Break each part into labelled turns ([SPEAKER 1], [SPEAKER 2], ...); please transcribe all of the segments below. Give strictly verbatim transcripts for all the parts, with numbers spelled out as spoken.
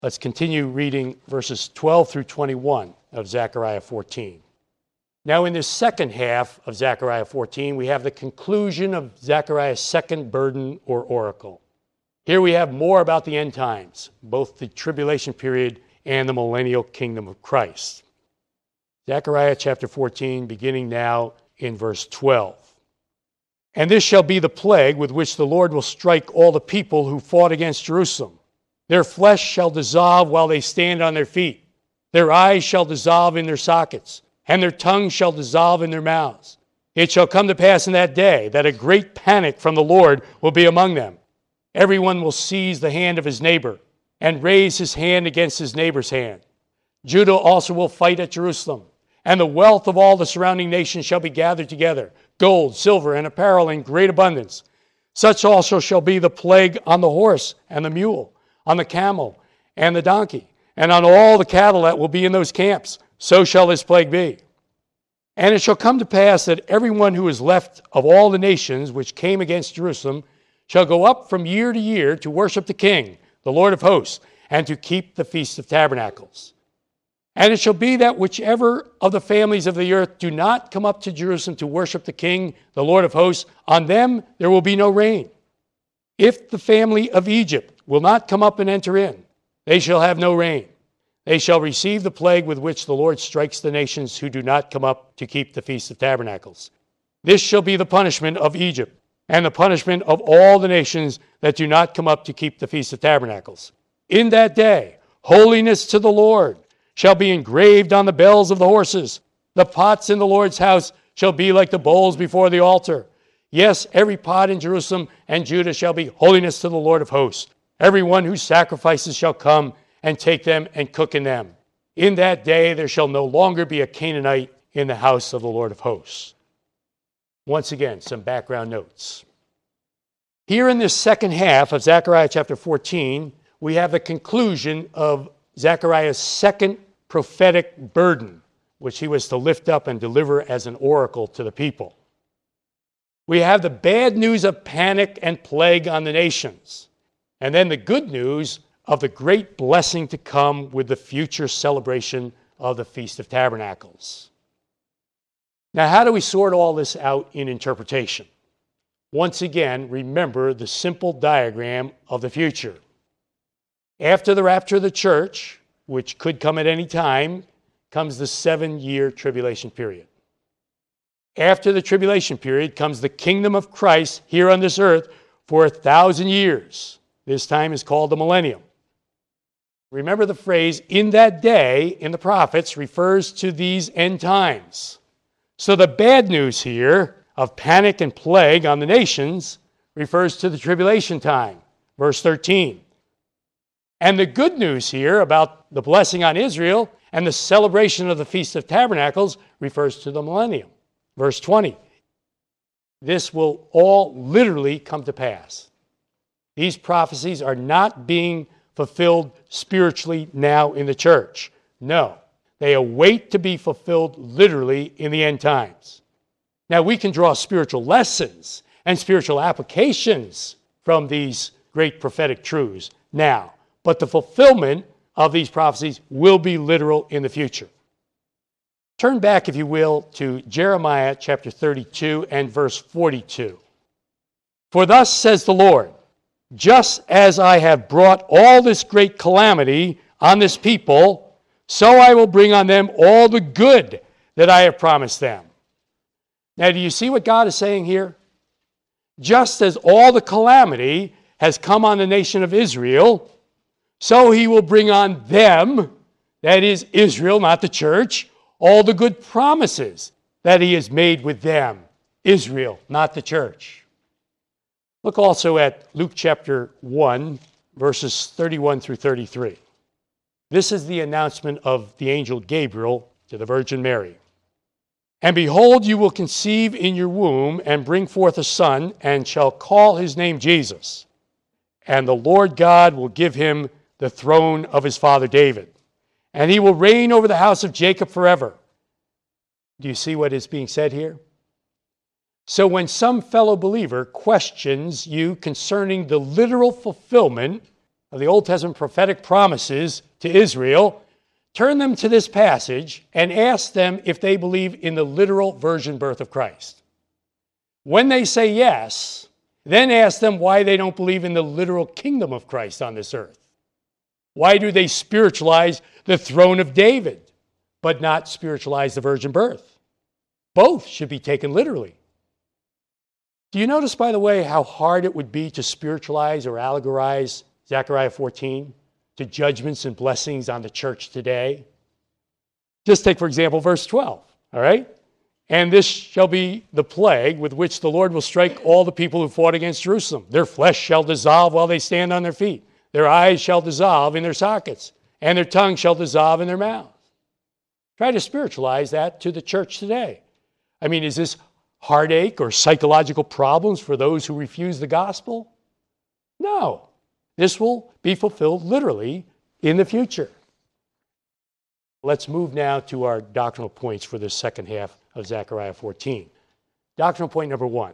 [SPEAKER 1] Let's continue reading verses twelve through twenty-one of Zechariah fourteen. Now in this second half of Zechariah fourteen, we have the conclusion of Zechariah's second burden or oracle. Here we have more about the end times, both the tribulation period and the millennial kingdom of Christ. Zechariah chapter fourteen, beginning now in verse twelve. And this shall be the plague with which the Lord will strike all the people who fought against Jerusalem. Their flesh shall dissolve while they stand on their feet. Their eyes shall dissolve in their sockets, and their tongues shall dissolve in their mouths. It shall come to pass in that day that a great panic from the Lord will be among them. Everyone will seize the hand of his neighbor and raise his hand against his neighbor's hand. Judah also will fight at Jerusalem, and the wealth of all the surrounding nations shall be gathered together, gold, silver, and apparel in great abundance. Such also shall be the plague on the horse and the mule, on the camel and the donkey, and on all the cattle that will be in those camps. So shall this plague be. And it shall come to pass that everyone who is left of all the nations which came against Jerusalem shall go up from year to year to worship the King, the Lord of hosts, and to keep the Feast of Tabernacles. And it shall be that whichever of the families of the earth do not come up to Jerusalem to worship the King, the Lord of hosts, on them there will be no rain. If the family of Egypt will not come up and enter in, they shall have no rain. They shall receive the plague with which the Lord strikes the nations who do not come up to keep the Feast of Tabernacles. This shall be the punishment of Egypt, and the punishment of all the nations that do not come up to keep the Feast of Tabernacles. In that day, holiness to the Lord shall be engraved on the bells of the horses. The pots in the Lord's house shall be like the bowls before the altar. Yes, every pot in Jerusalem and Judah shall be holiness to the Lord of hosts. Everyone who sacrifices shall come and take them and cook in them. In that day there shall no longer be a Canaanite in the house of the Lord of hosts. Once again, some background notes. Here in this second half of Zechariah chapter fourteen, we have the conclusion of Zechariah's second prophetic burden, which he was to lift up and deliver as an oracle to the people. We have the bad news of panic and plague on the nations, and then the good news of the great blessing to come with the future celebration of the Feast of Tabernacles. Now, how do we sort all this out in interpretation? Once again, remember the simple diagram of the future. After the rapture of the church, which could come at any time, comes the seven-year tribulation period. After the tribulation period comes the kingdom of Christ here on this earth for a thousand years. This time is called the millennium. Remember the phrase, in that day, in the prophets, refers to these end times. So the bad news here of panic and plague on the nations refers to the tribulation time, verse thirteen. And the good news here about the blessing on Israel and the celebration of the Feast of Tabernacles refers to the millennium, verse twenty. This will all literally come to pass. These prophecies are not being fulfilled spiritually now in the church. No, they await to be fulfilled literally in the end times. Now, we can draw spiritual lessons and spiritual applications from these great prophetic truths now, but the fulfillment of these prophecies will be literal in the future. Turn back, if you will, to Jeremiah chapter thirty-two and verse forty-two. For thus says the Lord, just as I have brought all this great calamity on this people, so I will bring on them all the good that I have promised them. Now, do you see what God is saying here? Just as all the calamity has come on the nation of Israel, so he will bring on them, that is Israel, not the church, all the good promises that he has made with them, Israel, not the church. Look also at Luke chapter one, verses thirty-one through thirty-three. This is the announcement of the angel Gabriel to the Virgin Mary. And behold, you will conceive in your womb and bring forth a son, and shall call his name Jesus. And the Lord God will give him the throne of his father David, and he will reign over the house of Jacob forever. Do you see what is being said here? So when some fellow believer questions you concerning the literal fulfillment of the Old Testament prophetic promises to Israel, turn them to this passage and ask them if they believe in the literal virgin birth of Christ. When they say yes, then ask them why they don't believe in the literal kingdom of Christ on this earth. Why do they spiritualize the throne of David, but not spiritualize the virgin birth? Both should be taken literally. Do you notice, by the way, how hard it would be to spiritualize or allegorize Zechariah fourteen to judgments and blessings on the church today? Just take, for example, verse twelve, all right? And this shall be the plague with which the Lord will strike all the people who fought against Jerusalem. Their flesh shall dissolve while they stand on their feet. Their eyes shall dissolve in their sockets, and their tongue shall dissolve in their mouths. Try to spiritualize that to the church today. I mean, is this heartache or psychological problems for those who refuse the gospel? No. This will be fulfilled literally in the future. Let's move now to our doctrinal points for the second half of Zechariah fourteen. Doctrinal point number one.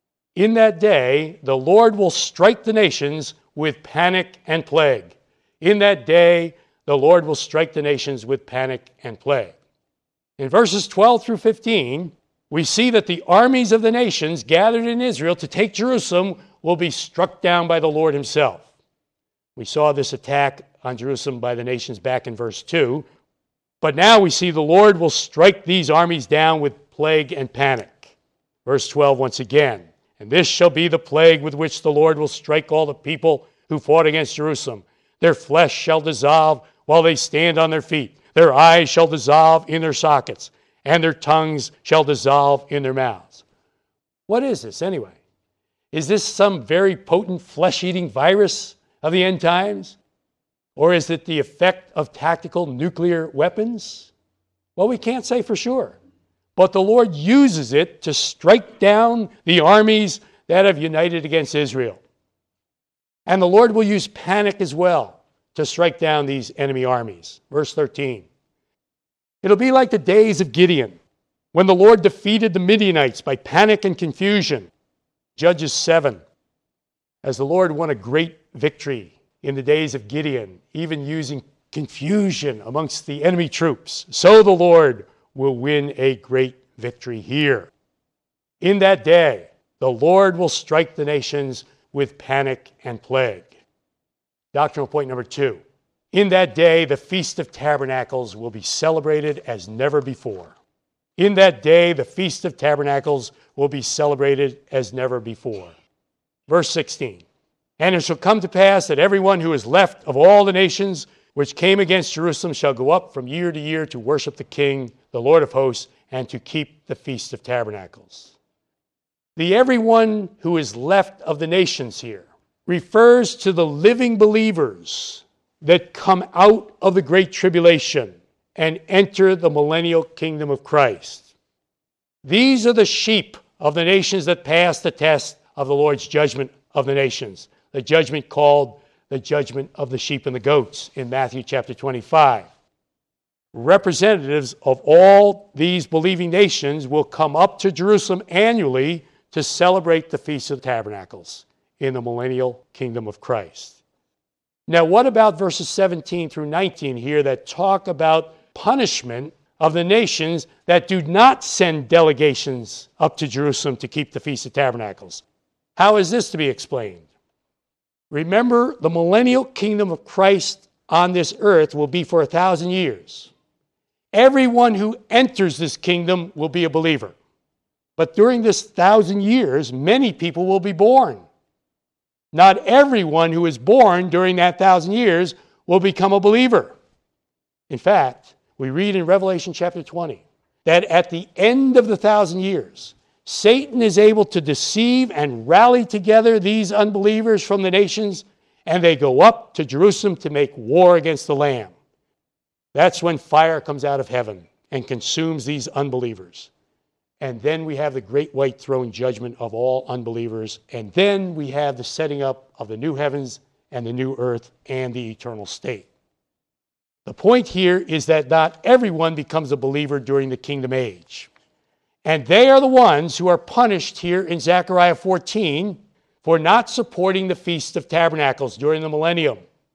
[SPEAKER 1] In that day, the Lord will strike the nations with panic and plague. In that day, the Lord will strike the nations with panic and plague. In verses twelve through fifteen, we see that the armies of the nations gathered in Israel to take Jerusalem will be struck down by the Lord himself. We saw this attack on Jerusalem by the nations back in verse two. But now we see the Lord will strike these armies down with plague and panic. Verse twelve once again. And this shall be the plague with which the Lord will strike all the people who fought against Jerusalem. Their flesh shall dissolve while they stand on their feet. Their eyes shall dissolve in their sockets, and their tongues shall dissolve in their mouths. What is this anyway? Is this some very potent flesh-eating virus of the end times? Or is it the effect of tactical nuclear weapons? Well, we can't say for sure. But the Lord uses it to strike down the armies that have united against Israel. And the Lord will use panic as well to strike down these enemy armies. Verse thirteen. It'll be like the days of Gideon, when the Lord defeated the Midianites by panic and confusion. Judges seven. As the Lord won a great victory in the days of Gideon, even using confusion amongst the enemy troops, so the Lord will win a great victory here. In that day, the Lord will strike the nations with panic and plague. Doctrinal point number two. In that day, the Feast of Tabernacles will be celebrated as never before. In that day, the Feast of Tabernacles will be celebrated as never before. Verse sixteen. And it shall come to pass that everyone who is left of all the nations which came against Jerusalem shall go up from year to year to worship the King, the Lord of hosts, and to keep the Feast of Tabernacles. The everyone who is left of the nations here refers to the living believers that come out of the Great Tribulation and enter the millennial kingdom of Christ. These are the sheep of the nations that pass the test of the Lord's judgment of the nations, the judgment called the judgment of the sheep and the goats in Matthew chapter twenty-five. Representatives of all these believing nations will come up to Jerusalem annually to celebrate the Feast of Tabernacles in the millennial kingdom of Christ. Now, what about verses seventeen through nineteen here that talk about punishment of the nations that do not send delegations up to Jerusalem to keep the Feast of Tabernacles? How is this to be explained? Remember, the millennial kingdom of Christ on this earth will be for a thousand years. Everyone who enters this kingdom will be a believer. But during this thousand years, many people will be born. Not everyone who is born during that thousand years will become a believer. In fact, we read in Revelation chapter twenty that at the end of the thousand years, Satan is able to deceive and rally together these unbelievers from the nations, and they go up to Jerusalem to make war against the Lamb. That's when fire comes out of heaven and consumes these unbelievers. And then we have the great white throne judgment of all unbelievers. And then we have the setting up of the new heavens and the new earth and the eternal state. The point here is that not everyone becomes a believer during the kingdom age. And they are the ones who are punished here in Zechariah fourteen for not supporting the Feast of Tabernacles during the millennium.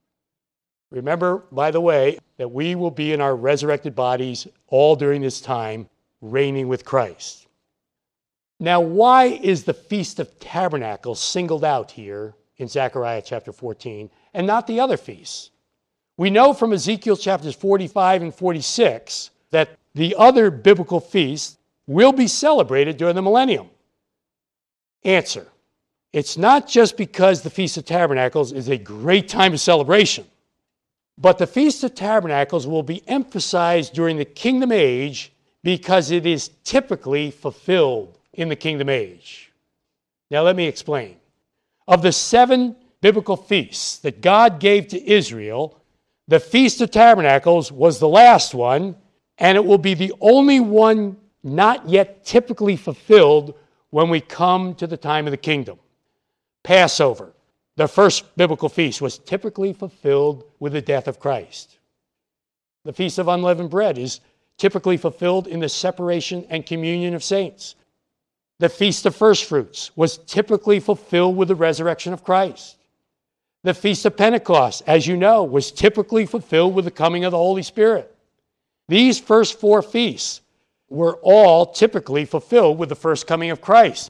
[SPEAKER 1] Remember, by the way, that we will be in our resurrected bodies all during this time, reigning with Christ. Now, why is the Feast of Tabernacles singled out here in Zechariah chapter fourteen and not the other feasts? We know from Ezekiel chapters forty-five and forty-six that the other biblical feasts will be celebrated during the millennium. Answer: it's not just because the Feast of Tabernacles is a great time of celebration, but the Feast of Tabernacles will be emphasized during the Kingdom Age because it is typically fulfilled in the Kingdom Age. Now let me explain. Of the seven biblical feasts that God gave to Israel, the Feast of Tabernacles was the last one, and it will be the only one not yet typically fulfilled when we come to the time of the kingdom. Passover, the first biblical feast, was typically fulfilled with the death of Christ. The Feast of Unleavened Bread is typically fulfilled in the separation and communion of saints. The Feast of First Fruits was typically fulfilled with the resurrection of Christ. The Feast of Pentecost, as you know, was typically fulfilled with the coming of the Holy Spirit. These first four feasts were all typically fulfilled with the first coming of Christ.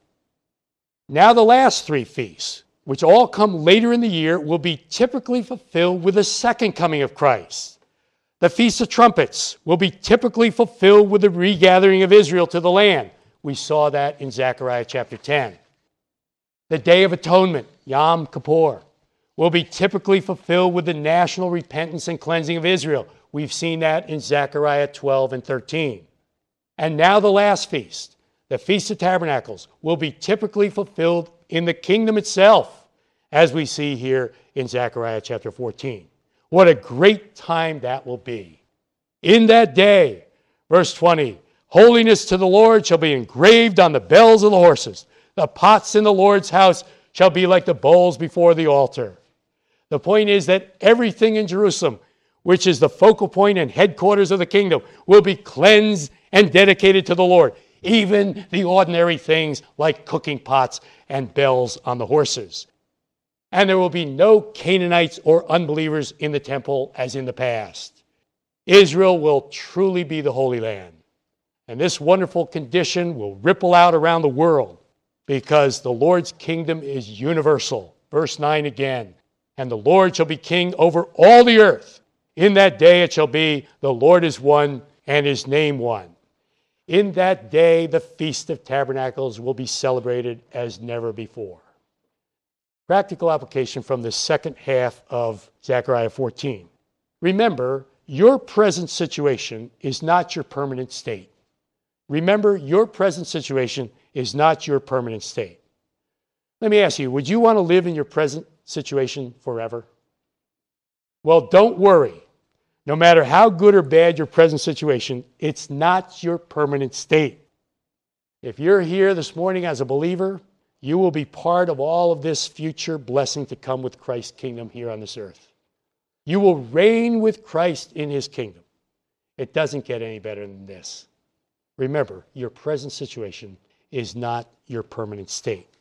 [SPEAKER 1] Now the last three feasts, which all come later in the year, will be typically fulfilled with the second coming of Christ. The Feast of Trumpets will be typically fulfilled with the regathering of Israel to the land. We saw that in Zechariah chapter ten. The Day of Atonement, Yom Kippur, will be typically fulfilled with the national repentance and cleansing of Israel. We've seen that in Zechariah twelve and thirteen. And now the last feast, the Feast of Tabernacles, will be typically fulfilled in the kingdom itself, as we see here in Zechariah chapter fourteen. What a great time that will be. In that day, verse twenty, holiness to the Lord shall be engraved on the bells of the horses. The pots in the Lord's house shall be like the bowls before the altar. The point is that everything in Jerusalem, which is the focal point and headquarters of the kingdom, will be cleansed and dedicated to the Lord. Even the ordinary things like cooking pots and bells on the horses. And there will be no Canaanites or unbelievers in the temple as in the past. Israel will truly be the Holy Land. And this wonderful condition will ripple out around the world because the Lord's kingdom is universal. Verse nine again. And the Lord shall be king over all the earth. In that day it shall be, the Lord is one and his name one. In that day the Feast of Tabernacles will be celebrated as never before. Practical application from the second half of Zechariah fourteen. Remember, your present situation is not your permanent state. Remember, your present situation is not your permanent state. Let me ask you, would you want to live in your present situation forever? Well, don't worry. No matter how good or bad your present situation, it's not your permanent state. If you're here this morning as a believer, you will be part of all of this future blessing to come with Christ's kingdom here on this earth. You will reign with Christ in his kingdom. It doesn't get any better than this. Remember, your present situation is not your permanent state.